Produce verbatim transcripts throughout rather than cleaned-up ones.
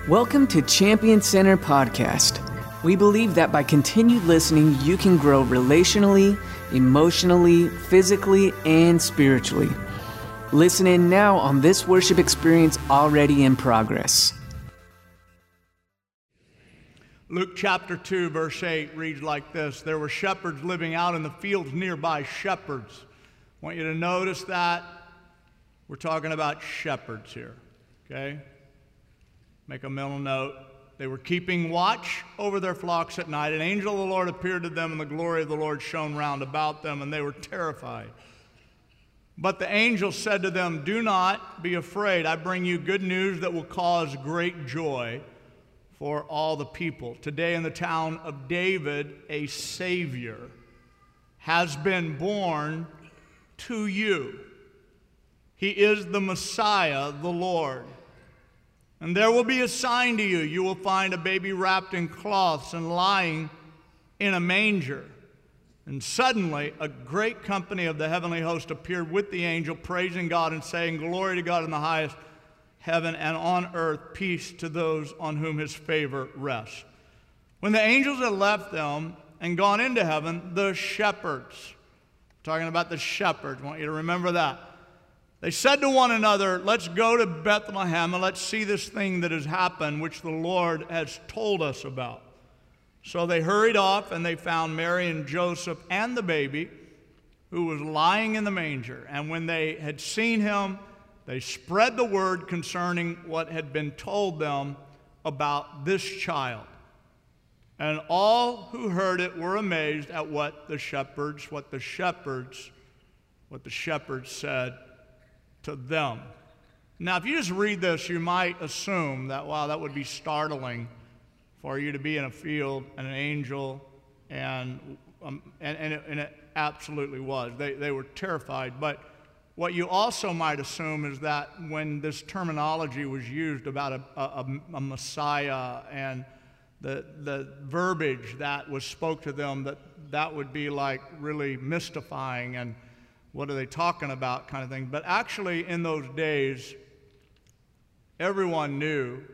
Welcome to Champion Center Podcast. We believe that by continued listening, you can grow relationally, emotionally, physically, and spiritually. Listen in now on this worship experience already in progress. Luke chapter two, verse eight reads like this. There were shepherds living out in the fields nearby, shepherds. I want you to notice that we're talking about shepherds here, okay? Make a mental note. They were keeping watch over their flocks at night. An angel of the Lord appeared to them, and the glory of the Lord shone round about them, and they were terrified. But the angel said to them, "Do not be afraid. I bring you good news that will cause great joy for all the people. Today in the town of David, a Savior has been born to you. He is the Messiah, the Lord. And there will be a sign to you. You will find a baby wrapped in cloths and lying in a manger." And suddenly a great company of the heavenly host appeared with the angel, praising God and saying, "Glory to God in the highest heaven, and on earth peace to those on whom his favor rests." When the angels had left them and gone into heaven, the shepherds, talking about the shepherds, I want you to remember that. They said to one another, "Let's go to Bethlehem and let's see this thing that has happened, which the Lord has told us about." So they hurried off, and they found Mary and Joseph and the baby, who was lying in the manger. And when they had seen him, they spread the word concerning what had been told them about this child. And all who heard it were amazed at what the shepherds, what the shepherds, what the shepherds said to them. Now, if you just read this, you might assume that, wow, that would be startling for you to be in a field and an angel, and um, and, and, it, and it absolutely was. They, they were terrified. But what you also might assume is that when this terminology was used about a, a, a Messiah and the, the verbiage that was spoke to them, that that would be like really mystifying and what are they talking about kind of thing. But actually in those days, everyone knew,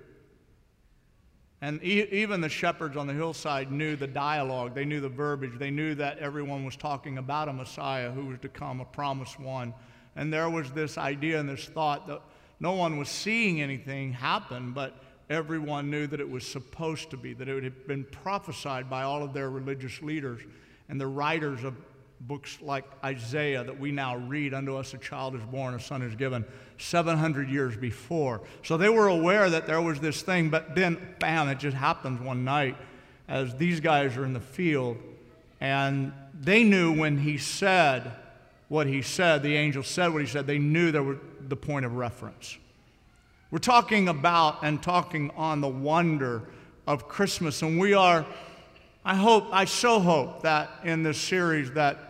and e- even the shepherds on the hillside knew the dialogue. They knew the verbiage. They knew that everyone was talking about a Messiah who was to come, a promised one. And there was this idea and this thought that no one was seeing anything happen, but everyone knew that it was supposed to be, that it had been prophesied by all of their religious leaders and the writers of books like Isaiah that we now read. Unto us a child is born, a son is given, seven hundred years before. So they were aware that there was this thing, but then, bam, it just happens one night as these guys are in the field, and they knew when he said what he said, the angel said what he said, they knew there was the point of reference. We're talking about and talking on the wonder of Christmas, and we are, I hope, I so hope that in this series that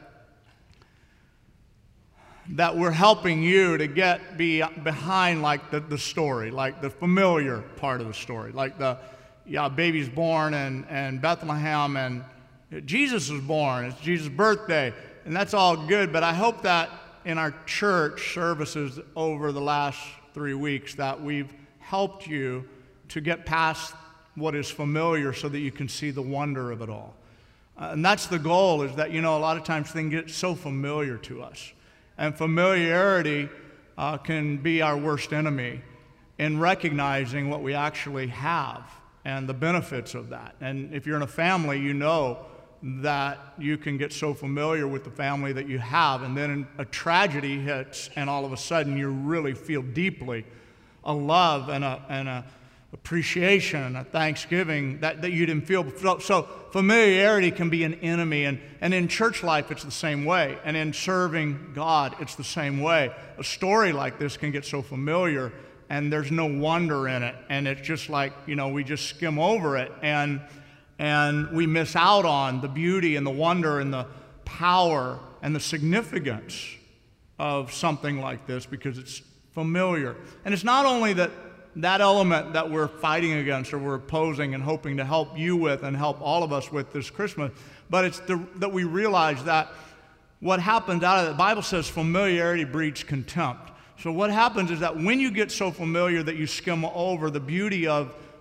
that we're helping you to get be behind like the, the story, like the familiar part of the story, like the yeah, baby's born and, and Bethlehem and Jesus was born, it's Jesus' birthday, and that's all good. But I hope that in our church services over the last three weeks that we've helped you to get past what is familiar so that you can see the wonder of it all. Uh, and that's the goal, is that, you know, a lot of times things get so familiar to us. And familiarity uh, can be our worst enemy in recognizing what we actually have and the benefits of that. And if you're in a family, you know that you can get so familiar with the family that you have, and then a tragedy hits, and all of a sudden you really feel deeply a love and a, and a appreciation and a thanksgiving that, that you didn't feel before. So familiarity can be an enemy, and, and in church life it's the same way, and in serving God it's the same way. A story like this can get so familiar and there's no wonder in it, and it's just like, you know, we just skim over it, and and we miss out on the beauty and the wonder and the power and the significance of something like this because it's familiar. And it's not only that that element that we're fighting against or we're opposing and hoping to help you with and help all of us with this Christmas, but it's the, that we realize that what happens out of it, the Bible says familiarity breeds contempt. So what happens is that when you get so familiar that you skim over the beauty of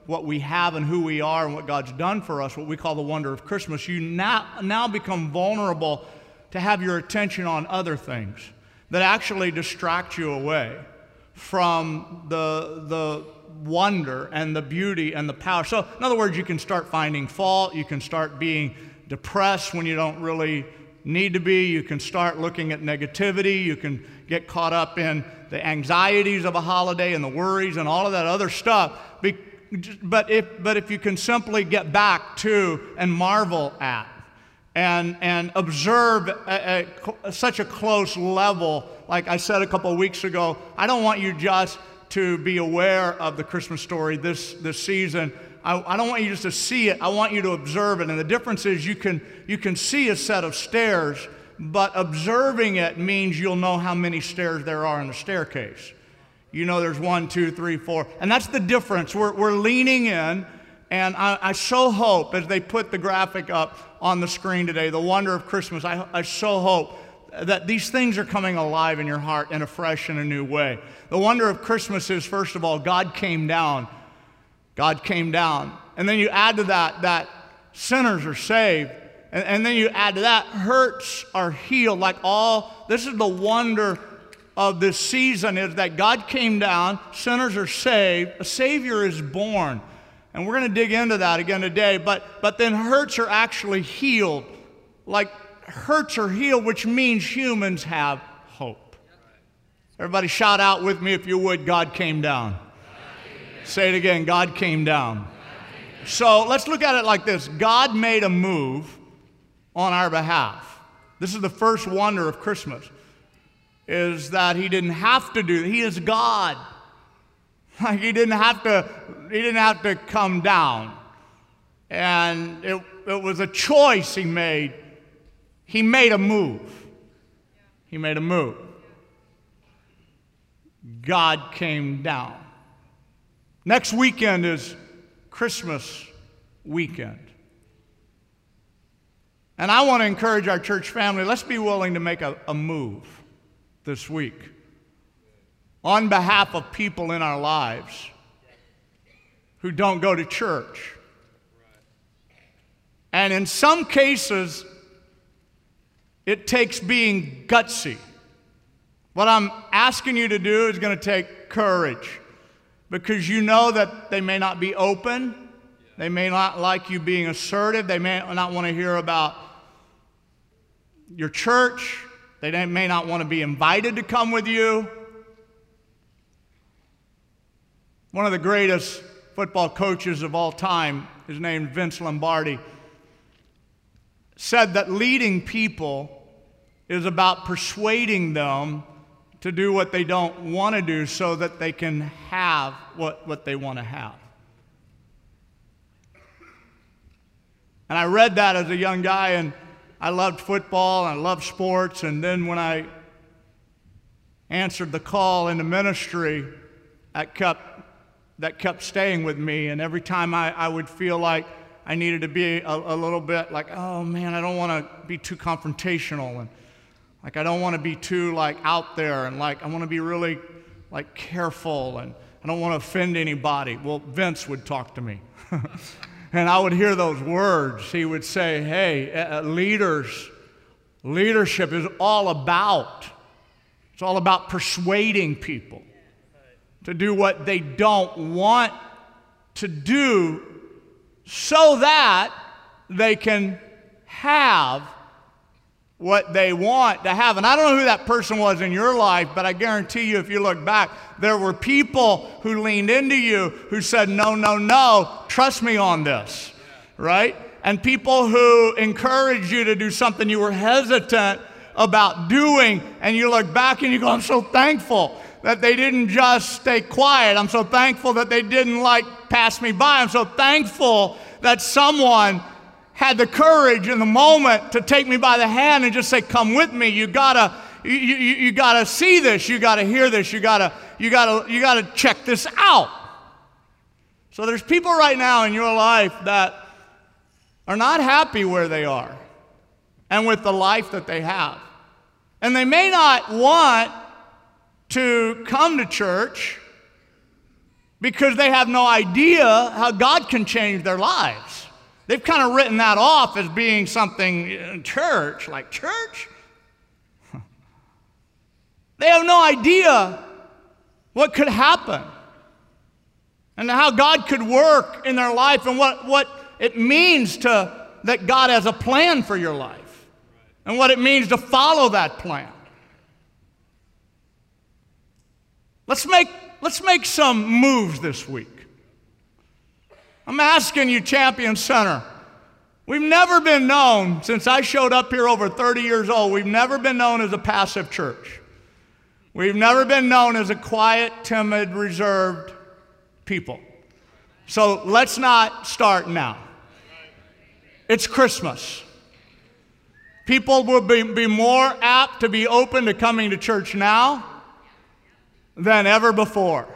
what we have and who we are and what God's done for us, what we call the wonder of Christmas, you now, now become vulnerable to have your attention on other things that actually distract you away from the, the wonder and the beauty and the power. So, in other words, you can start finding fault. You can start being depressed when you don't really need to be. You can start looking at negativity. You can get caught up in the anxieties of a holiday and the worries and all of that other stuff. But if, but if you can simply get back to and marvel at and, and observe at such a close level, like I said a couple of weeks ago, I don't want you just to be aware of the Christmas story this, this season. I, I don't want you just to see it. I want you to observe it. And the difference is you can, you can see a set of stairs, but observing it means you'll know how many stairs there are in the staircase. You know there's one, two, three, four. And that's the difference. We're, we're leaning in, and I, I so hope, as they put the graphic up on the screen today, the wonder of Christmas, I, I so hope that these things are coming alive in your heart in a fresh and a new way. The wonder of Christmas is, first of all, God came down. God came down. And then you add to that that sinners are saved. And, and then you add to that, hurts are healed. Like all, this is the wonder of this season, is that God came down, sinners are saved, a Savior is born. And we're going to dig into that again today. But, but then hurts are actually healed. Like hurts are healed, which means humans have hope. Everybody shout out with me if you would, God came down. God came down. Say it again, God came down. God came down. So let's look at it like this. God made a move on our behalf. This is the first wonder of Christmas, is that he didn't have to do it. He is God. Like he didn't have to, he didn't have to come down. And it, it was a choice he made. He made a move. He made a move. God came down. Next weekend is Christmas weekend. And I want to encourage our church family, let's be willing to make a, a move this week on behalf of people in our lives who don't go to church. And in some cases, it takes being gutsy. What I'm asking you to do is going to take courage, because you know that they may not be open. They may not like you being assertive. They may not want to hear about your church. They may not want to be invited to come with you. One of the greatest football coaches of all time, his name is Vince Lombardi, said that leading people is about persuading them to do what they don't want to do so that they can have what, what they want to have. And I read that as a young guy, and I loved football, and I loved sports, and then when I answered the call into ministry, that kept, that kept staying with me, and every time I, I would feel like I needed to be a, a little bit like, oh man, I don't want to be too confrontational, and like I don't want to be too like out there, and like I want to be really like careful, and I don't want to offend anybody. Well, Vince would talk to me. And I would hear those words. He would say, hey, uh, leaders, leadership is all about, it's all about persuading people to do what they don't want to do so that they can have what they want to have. And I don't know who that person was in your life, but I guarantee you, if you look back, there were people who leaned into you who said, no, no, no, trust me on this, right? And people who encouraged you to do something you were hesitant about doing, and you look back and you go, I'm so thankful that they didn't just stay quiet. I'm so thankful that they didn't like pass me by. I'm so thankful that someone had the courage in the moment to take me by the hand and just say, come with me. You gotta, you, you, you gotta see this. You gotta hear this. You gotta, you gotta, you gotta check this out. So there's people right now in your life that are not happy where they are and with the life that they have. And they may not want to come to church, because they have no idea how God can change their lives. They've kind of written that off as being something in church, like church. They have no idea what could happen and how God could work in their life and what, what it means to that God has a plan for your life and what it means to follow that plan. Let's make, let's make some moves this week. I'm asking you, Champion Center. We've never been known, since I showed up here over thirty years old, we've never been known as a passive church. We've never been known as a quiet, timid, reserved people. So let's not start now. It's Christmas. People will be, be more apt to be open to coming to church now than ever before.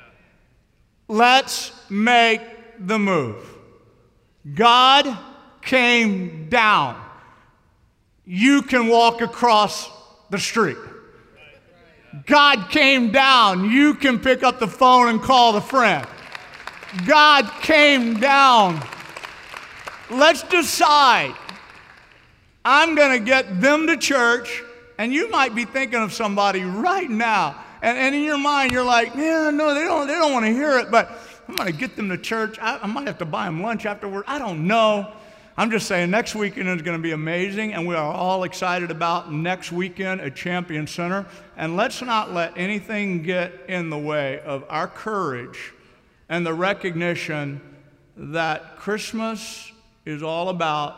Let's make the move. God came down. You can walk across the street. God came down. You can pick up the phone and call a friend. God came down. Let's decide. I'm going to get them to church, and you might be thinking of somebody right now. And, and in your mind, you're like, yeah, no, they don't, they don't want to hear it, but I'm going to get them to church. I, I might have to buy them lunch afterward. I don't know. I'm just saying next weekend is going to be amazing, and we are all excited about next weekend at Champion Center. And let's not let anything get in the way of our courage and the recognition that Christmas is all about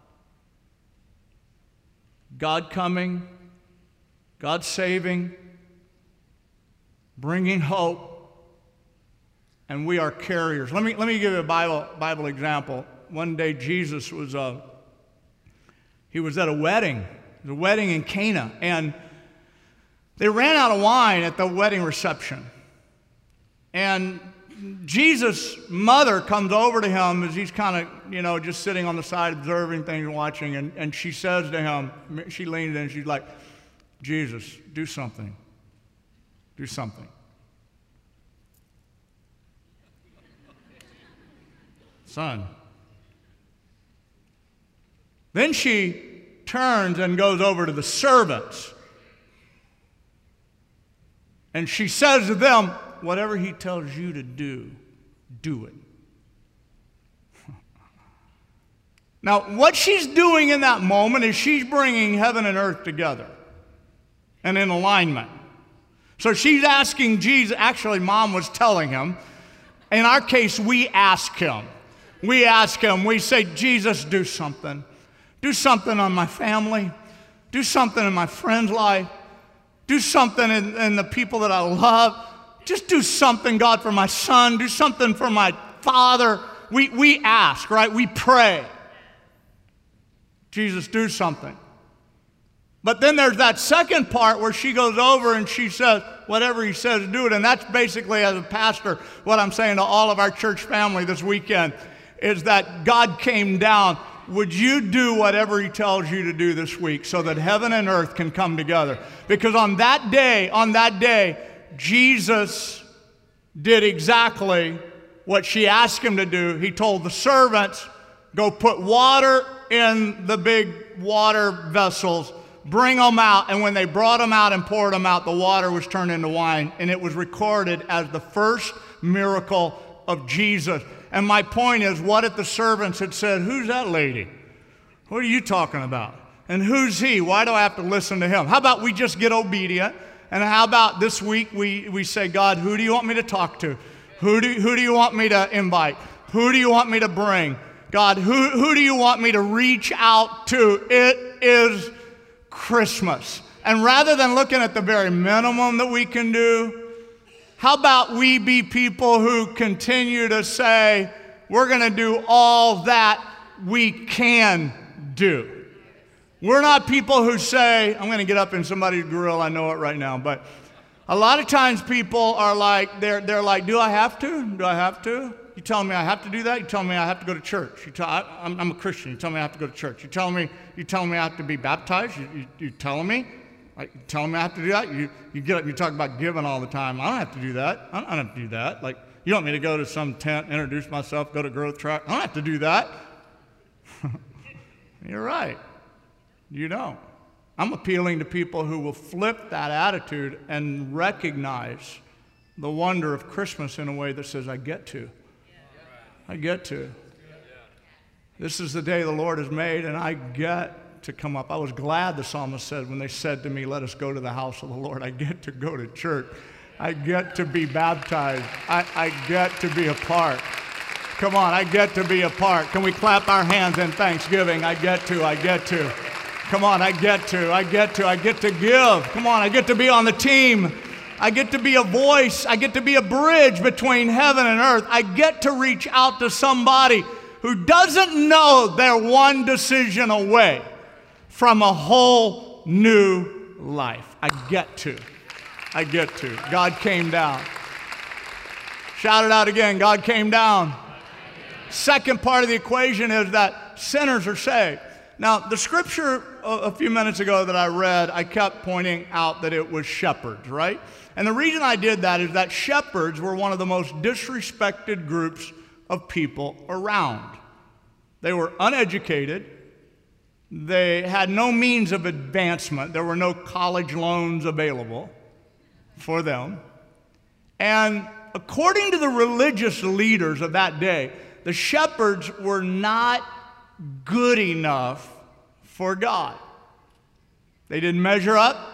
God coming, God saving, bringing hope, and we are carriers. Let me, let me give you a Bible, Bible example. One day Jesus was, uh, he was at a wedding. It was a wedding in Cana, and they ran out of wine at the wedding reception. And Jesus' mother comes over to him as he's kind of, you know, just sitting on the side observing things and watching, and, and she says to him, she leans in and she's like, Jesus, do something. Do something. Son. Then she turns and goes over to the servants. And she says to them, whatever he tells you to do, do it. Now, what she's doing in that moment is she's bringing heaven and earth together and in alignment. So she's asking Jesus, actually, Mom was telling him. In our case, we ask him. We ask him, we say, Jesus, do something. Do something on my family. Do something in my friend's life. Do something in, in the people that I love. Just do something, God, for my son. Do something for my father. We, we ask, right? We pray. Jesus, do something. But then there's that second part where she goes over and she says, whatever he says, do it. And that's basically, as a pastor, what I'm saying to all of our church family this weekend is that God came down. Would you do whatever he tells you to do this week so that heaven and earth can come together? Because on that day, on that day, Jesus did exactly what she asked him to do. He told the servants, go put water in the big water vessels, bring them out. And when they brought them out and poured them out, the water was turned into wine. And it was recorded as the first miracle of Jesus. And my point is, what if the servants had said, who's that lady? What are you talking about? And who's he? Why do I have to listen to him? How about we just get obedient? And how about this week we, we say, God, who do you want me to talk to? Who do, who do you want me to invite? Who do you want me to bring? God, who, who do you want me to reach out to? It is Christmas. And rather than looking at the very minimum that we can do, how about we be people who continue to say, we're going to do all that we can do. We're not people who say, I'm going to get up in somebody's grill, I know it right now, but a lot of times people are like, they're, they're like, do I have to? Do I have to? You telling me I have to do that? You telling me I have to go to church? You tell, I, I'm, I'm a Christian. You tell me I have to go to church. You telling me, you telling me I have to be baptized? You, you, you telling me? Like, telling me I have to do that? You, you get up, you talk about giving all the time. I don't have to do that. I don't have to do that. Like, You want me to go to some tent, introduce myself, go to growth track? I don't have to do that. You're right. You don't. I'm appealing to people who will flip that attitude and recognize the wonder of Christmas in a way that says, I get to. I get to. This is the day the Lord has made, and I get to come up. I was glad, the psalmist said, when they said to me, let us go to the house of the Lord. I get to go to church. I get to be baptized. I, I get to be a part. Come on, I get to be a part. Can we clap our hands in thanksgiving? I get to, I get to. Come on, I get to, I get to, I get to give. Come on, I get to be on the team. I get to be a voice. I get to be a bridge between heaven and earth. I get to reach out to somebody who doesn't know they're one decision away from a whole new life. I get to. I get to. God came down. Shout it out again. God came down. Second part of the equation is that sinners are saved. Now, the scripture a few minutes ago that I read, I kept pointing out that it was shepherds, right? And the reason I did that is that shepherds were one of the most disrespected groups of people around. They were uneducated. They had no means of advancement. There were no college loans available for them. And according to the religious leaders of that day, the shepherds were not good enough for God. They didn't measure up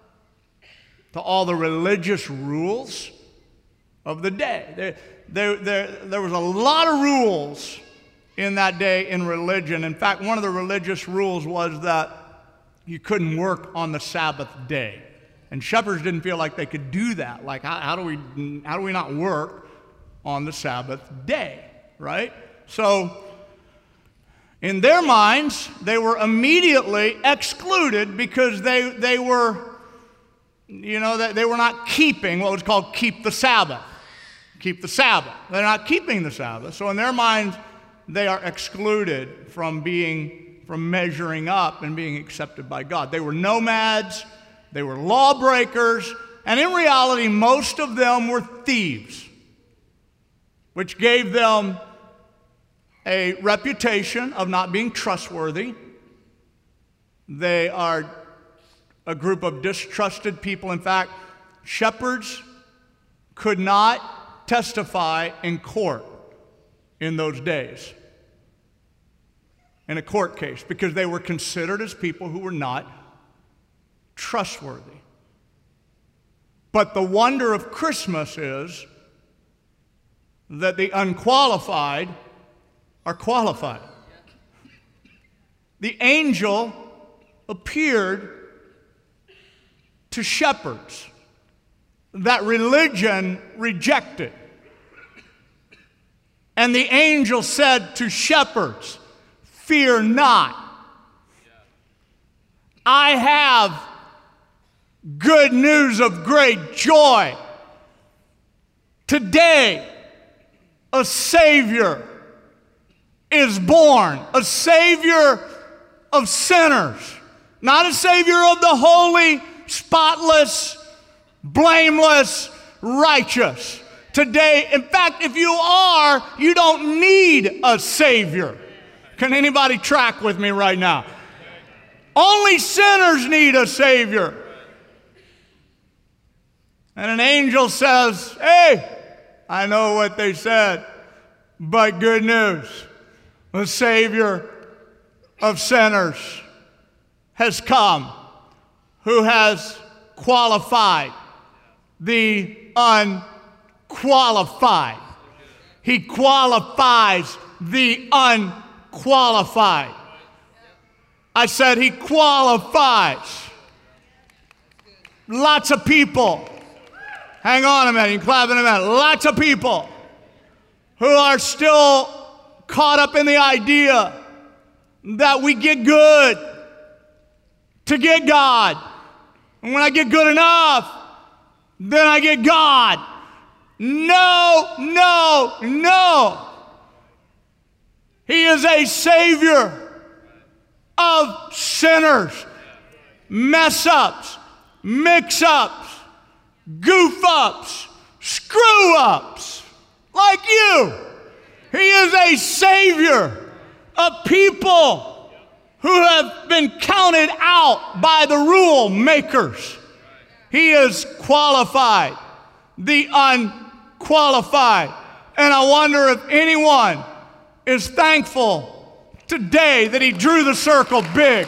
to all the religious rules of the day. There, there, there, there was a lot of rules in that day in religion. In fact, one of the religious rules was that you couldn't work on the Sabbath day. And shepherds didn't feel like they could do that. Like, how, how do we, how do we not work on the Sabbath day, right? So, in their minds, they were immediately excluded because they, they were, you know, they, they were not keeping what was called keep the Sabbath. Keep the Sabbath. They're not keeping the Sabbath. So in their minds, they are excluded from being, from measuring up and being accepted by God. They were nomads. They were lawbreakers. And in reality, most of them were thieves, which gave them a reputation of not being trustworthy. They are a group of distrusted people. In fact, shepherds could not testify in court in those days, in a court case, because they were considered as people who were not trustworthy. But the wonder of Christmas is that the unqualified are qualified. The angel appeared to shepherds that religion rejected. And the angel said to shepherds, fear not. I have good news of great joy. Today, a Savior is born, a Savior of sinners, not a Savior of the holy, spotless, blameless, righteous. Today, in fact, if you are, you don't need a Savior. Can anybody track with me right now? Only sinners need a Savior. And an angel says, hey, I know what they said, but good news. The Savior of sinners has come, who has qualified the unqualified. He qualifies the unqualified. I said he qualifies. Lots of people, hang on a minute, you can clap in a minute. Lots of people who are still caught up in the idea that we get good to get God. And when I get good enough, then I get God. No, no, no. He is a Savior of sinners, mess-ups, mix-ups, goof-ups, screw-ups. like you. He is a Savior of people who have been counted out by the rule makers. He is qualified, the unqualified. And I wonder if anyone is thankful today that he drew the circle big.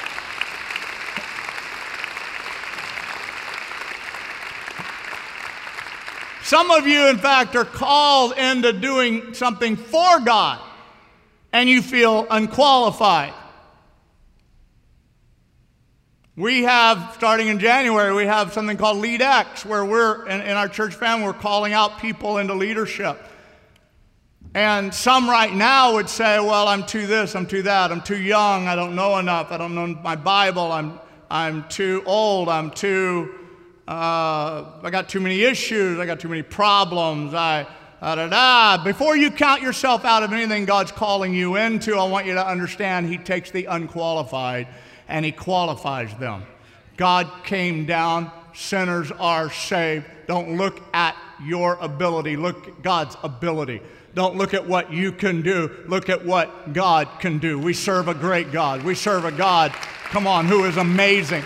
Some of you, in fact, are called into doing something for God, and you feel unqualified. We have, starting in January, we have something called Lead X, where we're, in, in our church family, we're calling out people into leadership. And some right now would say, well, I'm too this, I'm too that, I'm too young, I don't know enough, I don't know my Bible, I'm, I'm too old, I'm too... Uh, I got too many issues, I got too many problems, I, da, da, da. Before you count yourself out of anything God's calling you into, I want you to understand He takes the unqualified and He qualifies them. God came down, sinners are saved. Don't look at your ability, look at God's ability. Don't look at what you can do, look at what God can do. We serve a great God. We serve a God, come on, who is amazing.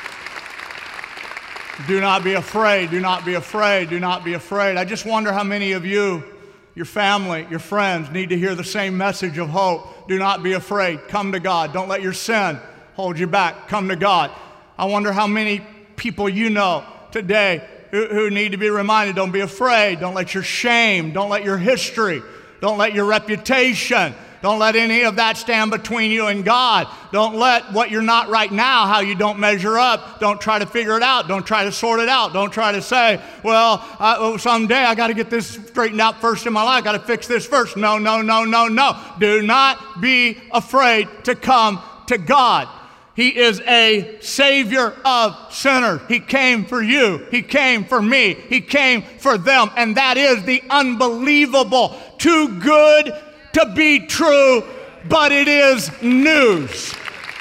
Do not be afraid, do not be afraid, do not be afraid. I just wonder how many of you, your family, your friends, need to hear the same message of hope. Do not be afraid. Come to God. Don't let your sin hold you back. Come to God. I wonder how many people you know today who, who need to be reminded, don't be afraid. Don't let your shame, don't let your history, don't let your reputation, don't let any of that stand between you and God. Don't let what you're not right now, how you don't measure up, don't try to figure it out. Don't try to sort it out. Don't try to say, well, I, oh, someday I got to get this straightened out first in my life. I got to fix this first. No, no, no, no, no. Do not be afraid to come to God. He is a Savior of sinners. He came for you. He came for me. He came for them. And that is the unbelievable, too good to be true, but it is news.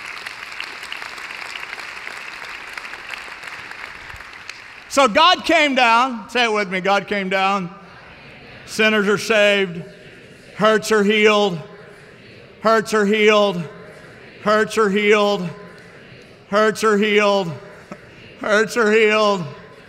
So God came down. Say it with me. God came down. Sinners are saved. Hurts are healed. Hurts are healed. Hurts are healed. Hurts are healed. Hurts are healed.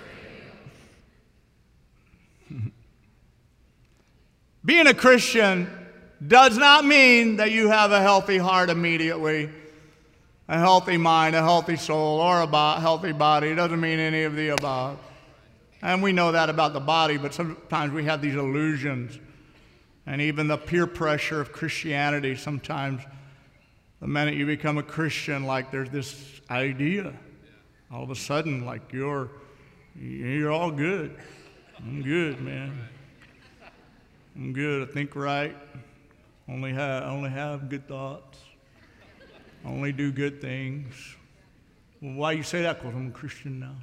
Being a Christian does not mean that you have a healthy heart immediately, a healthy mind, a healthy soul, or a bo- healthy body. It doesn't mean any of the above. And we know that about the body, but sometimes we have these illusions. And even the peer pressure of Christianity, sometimes the minute you become a Christian, like there's this idea, all of a sudden, like you're, you're all good. I'm good, man. I'm good. I think right. Only have, only have good thoughts. Only do good things. Well, why you say that? Because I'm a Christian now.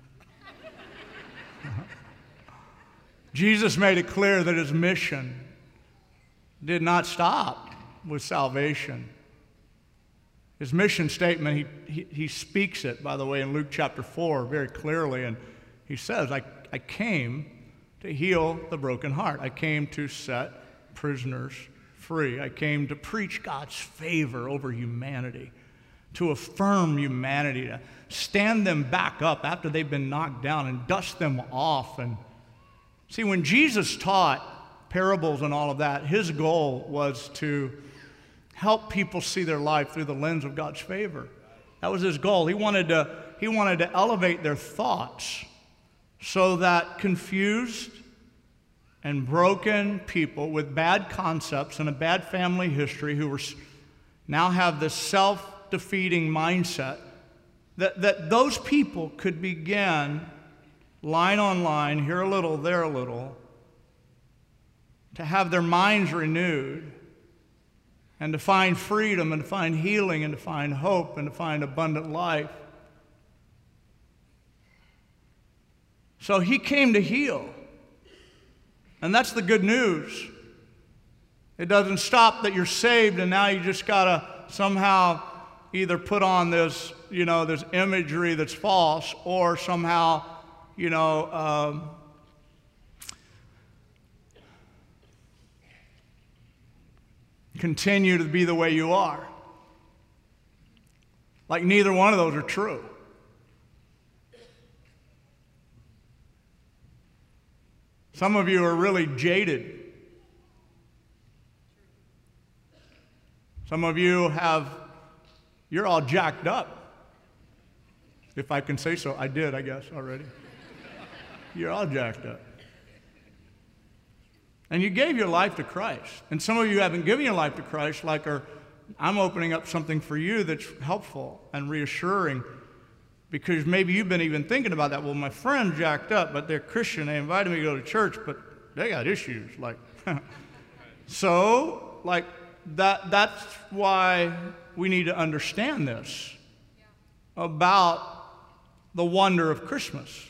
Jesus made it clear that his mission did not stop with salvation. His mission statement, he, he, he speaks it, by the way, in Luke chapter four very clearly, and he says, I, I came to heal the broken heart. I came to set prisoners free. I came to preach God's favor over humanity, to affirm humanity, to stand them back up after they've been knocked down and dust them off. And see, when Jesus taught parables and all of that, his goal was to help people see their life through the lens of God's favor. That was his goal. He wanted to, he wanted to elevate their thoughts so that confused and broken people with bad concepts and a bad family history who were now have this self-defeating mindset, that, that those people could begin line on line, here a little, there a little, to have their minds renewed and to find freedom and to find healing and to find hope and to find abundant life. So he came to heal. And that's the good news. It doesn't stop that you're saved and now you just got to somehow either put on this, you know, this imagery that's false or somehow, you know, um, continue to be the way you are. Like neither one of those are true. Some of you are really jaded. Some of you have, you're all jacked up. If I can say so, I did, I guess, already. You're all jacked up. And you gave your life to Christ. And some of you haven't given your life to Christ, like are, I'm opening up something for you that's helpful and reassuring, because maybe you've been even thinking about that. Well, my friend's jacked up, but they're Christian. They invited me to go to church, but they got issues. Like, so, like, that, that's why we need to understand this about the wonder of Christmas,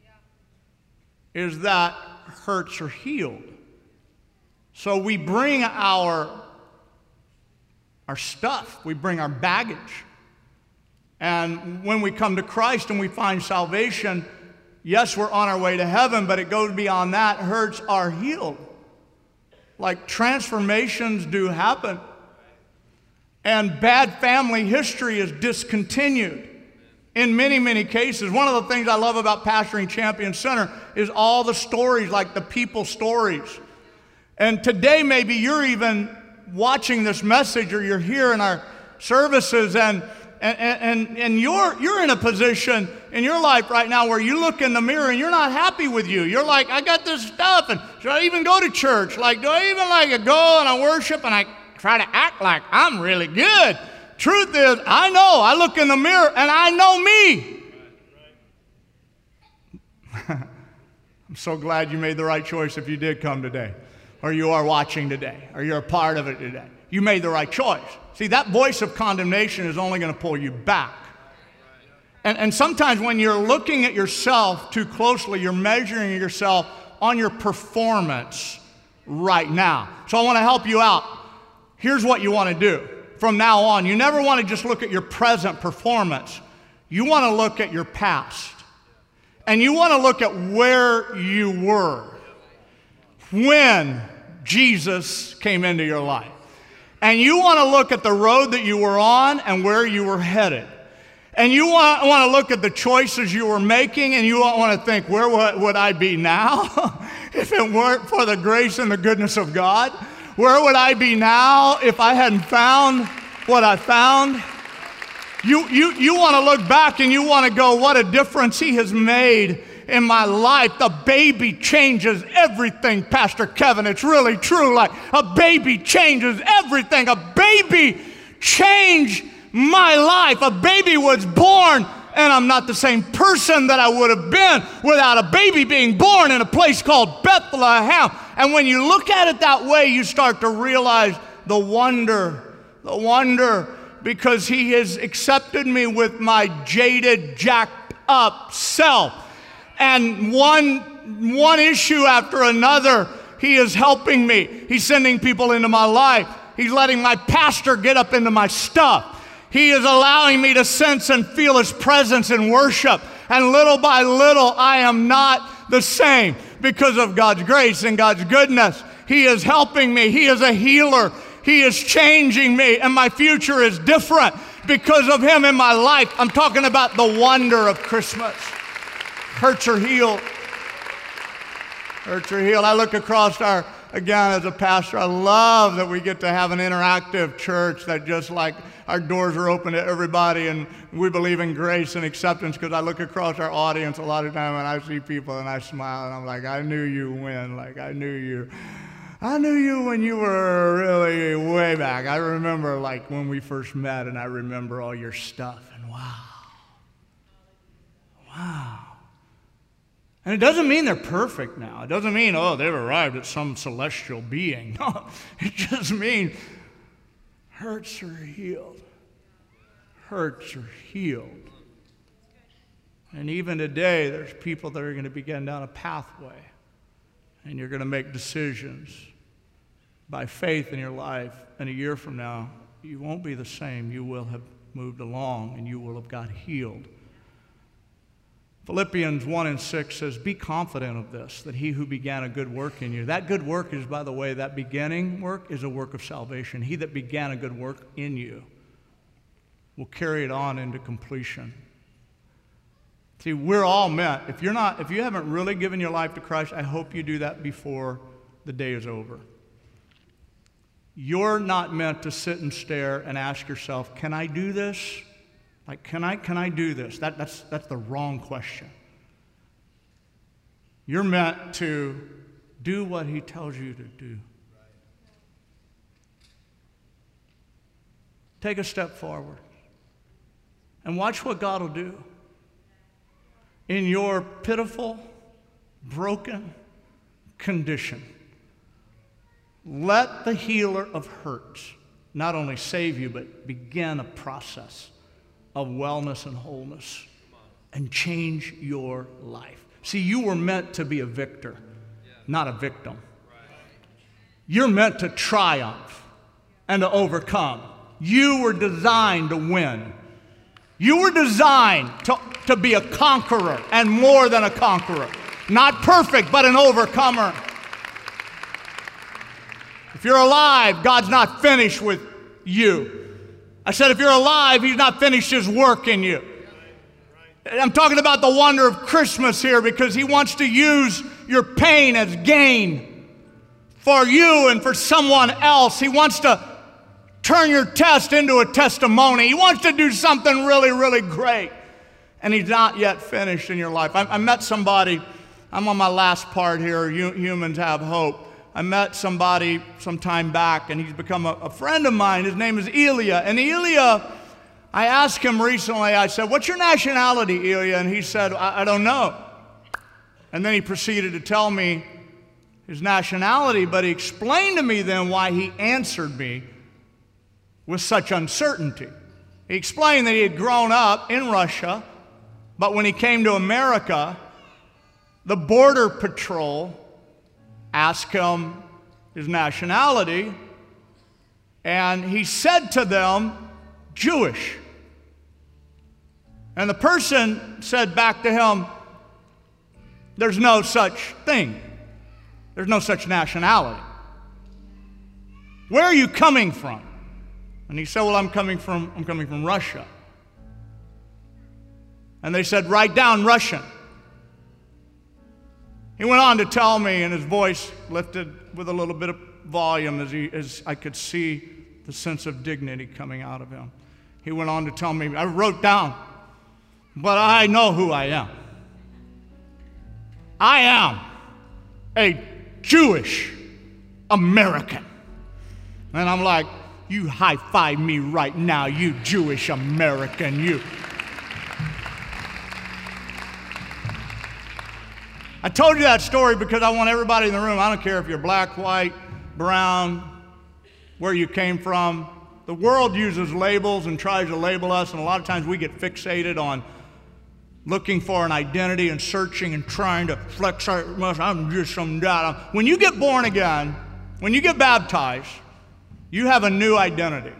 is that hurts are healed. So we bring our, our stuff, we bring our baggage. And when we come to Christ and we find salvation, yes, we're on our way to heaven, but it goes beyond that. Hurts are healed. Like transformations do happen. And bad family history is discontinued in many, many cases. One of the things I love about pastoring Champion Center is all the stories, like the people stories. And today maybe you're even watching this message, or you're here in our services, and and and, and you're, you're in a position in your life right now where you look in the mirror and you're not happy with you. You're like, I got this stuff, and should I even go to church? Like, do I even like go and I worship and I try to act like I'm really good? Truth is, I know. I look in the mirror and I know me. I'm so glad you made the right choice if you did come today, or you are watching today, or you're a part of it today. You made the right choice. See, that voice of condemnation is only going to pull you back. And, and sometimes when you're looking at yourself too closely, you're measuring yourself on your performance right now. So I want to help you out. Here's what you want to do. From now on, you never want to just look at your present performance. You want to look at your past. And you want to look at where you were when Jesus came into your life. And you want to look at the road that you were on and where you were headed. And you want, want to look at the choices you were making, and you want to think, where would, would I be now if it weren't for the grace and the goodness of God? Where would I be now if I hadn't found what I found? You, you, you want to look back and you want to go, what a difference He has made in my life. The baby changes everything, Pastor Kevin. It's really true. Like, a baby changes everything. A baby changed my life. A baby was born, and I'm not the same person that I would have been without a baby being born in a place called Bethlehem. And when you look at it that way, you start to realize the wonder, the wonder, because He has accepted me with my jaded, jacked up self. And one, one issue after another, He is helping me. He's sending people into my life. He's letting my pastor get up into my stuff. He is allowing me to sense and feel His presence in worship. And little by little, I am not the same because of God's grace and God's goodness. He is helping me. He is a healer. He is changing me, and my future is different because of Him in my life. I'm talking about the wonder of Christmas. Hurts are healed. Hurts are healed. I look across our, again, as a pastor, I love that we get to have an interactive church that just like our doors are open to everybody, and we believe in grace and acceptance, because I look across our audience a lot of time and I see people and I smile and I'm like, I knew you when, like I knew you. I knew you when you were really way back. I remember like when we first met, and I remember all your stuff, and wow. Wow. And it doesn't mean they're perfect now. It doesn't mean, oh, they've arrived at some celestial being. No, it just means hurts are healed. Hurts are healed. And even today, there's people that are going to begin down a pathway, and you're going to make decisions by faith in your life. And a year from now, you won't be the same. You will have moved along, and you will have got healed. Philippians one and six says, be confident of this, that he who began a good work in you. That good work is, by the way, that beginning work is a work of salvation. He that began a good work in you will carry it on into completion. See, we're all meant, if you're not, if you haven't really given your life to Christ, I hope you do that before the day is over. You're not meant to sit and stare and ask yourself, can I do this? Like, can I, can I do this? That, that's, that's the wrong question. You're meant to do what he tells you to do. Take a step forward and watch what God will do. In your pitiful, broken condition, let the healer of hurts not only save you, but begin a process of wellness and wholeness and change your life. See, you were meant to be a victor, not a victim. You're meant to triumph and to overcome. You were designed to win. You were designed to, to be a conqueror and more than a conqueror. Not perfect, but an overcomer. If you're alive, God's not finished with you. I said, if you're alive, he's not finished his work in you. I'm talking about the wonder of Christmas here because he wants to use your pain as gain for you and for someone else. He wants to turn your test into a testimony. He wants to do something really, really great. And he's not yet finished in your life. I, I met somebody, I'm on my last part here, Humans Have Hope. I met somebody some time back, and he's become a, a friend of mine. His name is Elia. And Elia, I asked him recently, I said, what's your nationality, Elia? And he said, I, I don't know. And then he proceeded to tell me his nationality, but he explained to me then why he answered me with such uncertainty. He explained that he had grown up in Russia, but when he came to America, the Border Patrol asked him his nationality, and he said to them, Jewish. And the person said back to him, there's no such thing. There's no such nationality. Where are you coming from? And he said, well, I'm coming from, I'm coming from Russia. And they said, write down Russian. He went on to tell me, and his voice lifted with a little bit of volume as, he, as I could see the sense of dignity coming out of him. He went on to tell me, I wrote down, but I know who I am. I am a Jewish American. And I'm like, you high-five me right now, you Jewish American, you. I told you that story because I want everybody in the room, I don't care if you're black, white, brown, where you came from. The world uses labels and tries to label us, and a lot of times we get fixated on looking for an identity and searching and trying to flex our muscle. I'm just some dad. When you get born again, when you get baptized, you have a new identity.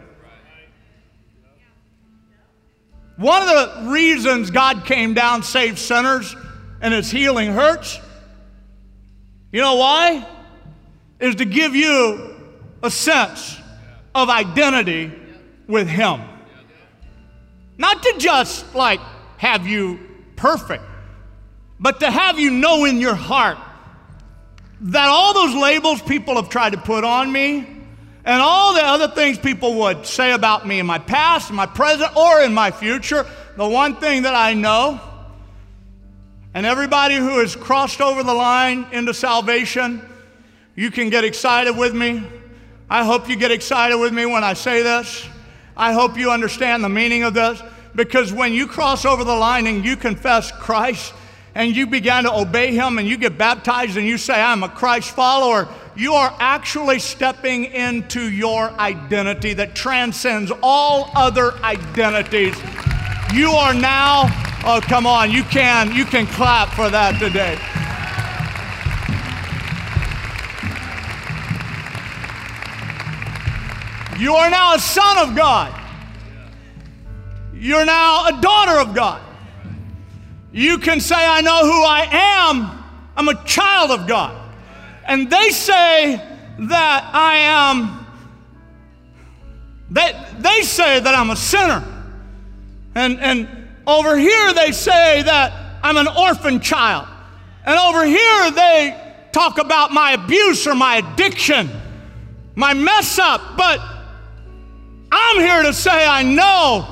One of the reasons God came down, saved sinners, and his healing hurts, you know why? Is to give you a sense of identity with him. Not to just like have you perfect, but to have you know in your heart that all those labels people have tried to put on me and all the other things people would say about me in my past, in my present, or in my future, the one thing that I know, and everybody who has crossed over the line into salvation, you can get excited with me. I hope you get excited with me when I say this. I hope you understand the meaning of this, because when you cross over the line and you confess Christ and you begin to obey him and you get baptized and you say, I'm a Christ follower, you are actually stepping into your identity that transcends all other identities. You are now, oh, come on, you can, you can clap for that today. You are now a son of God. You're now a daughter of God. You can say, I know who I am. I'm a child of God. And they say that I am, they, they say that I'm a sinner. And, and over here they say that I'm an orphan child. And over here they talk about my abuse or my addiction, my mess up. But I'm here to say I know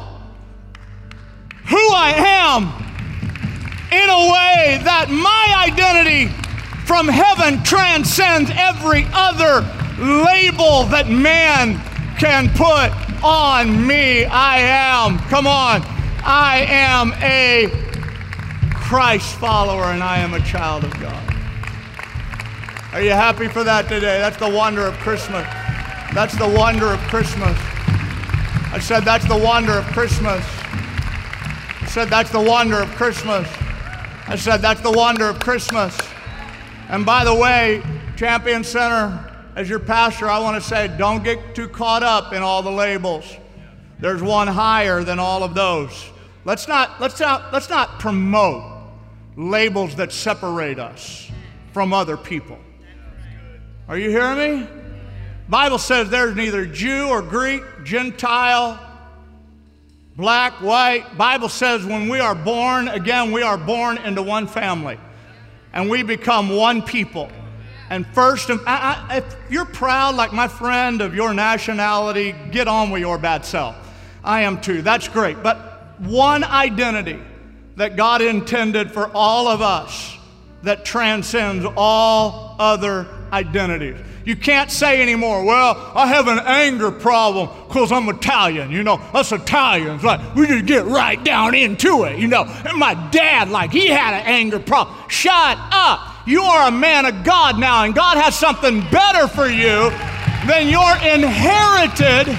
who I am in a way that my identity from heaven transcends every other label that man can put on me. I am, come on, I am a Christ follower and I am a child of God. Are you happy for that today? That's the wonder of Christmas. That's the wonder of Christmas. I said that's the wonder of Christmas. I said that's the wonder of Christmas. I said that's the wonder of Christmas. And by the way, Champion Center, as your pastor, I want to say, don't get too caught up in all the labels. There's one higher than all of those. Let's not, let's not, let's not promote labels that separate us from other people. Are you hearing me? Bible says there's neither Jew or Greek, Gentile, black, white. Bible says when we are born, again, we are born into one family. And we become one people. And first, I, I, if you're proud, like my friend, of your nationality, get on with your bad self. I am too. That's great. But one identity that God intended for all of us that transcends all other identities. You can't say anymore, well, I have an anger problem because I'm Italian. You know, us Italians, like, we just get right down into it, you know. And my dad, like, he had an anger problem. Shut up. You are a man of God now, and God has something better for you than your inherited.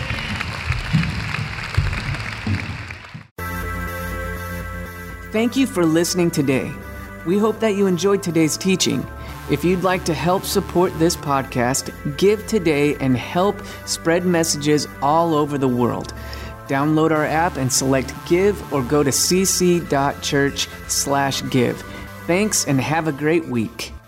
Thank you for listening today. We hope that you enjoyed today's teaching. If you'd like to help support this podcast, give today and help spread messages all over the world. Download our app and select Give or go to cc.church slash give. Thanks and have a great week.